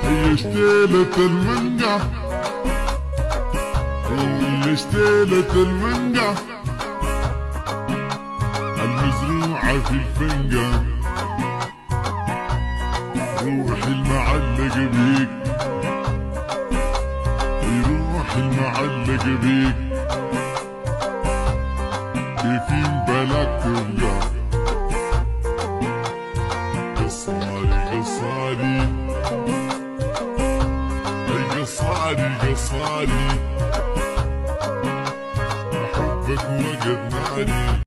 هي شتيلة المنقع، هي شتيلة المنقع المزروعة في الفنقة، روحي المعلق بيك، روحي المعلق بيك، كيفين بلاك ترجع. قصاري قصاري اي قصاري قصاري، حبك وقد ناري.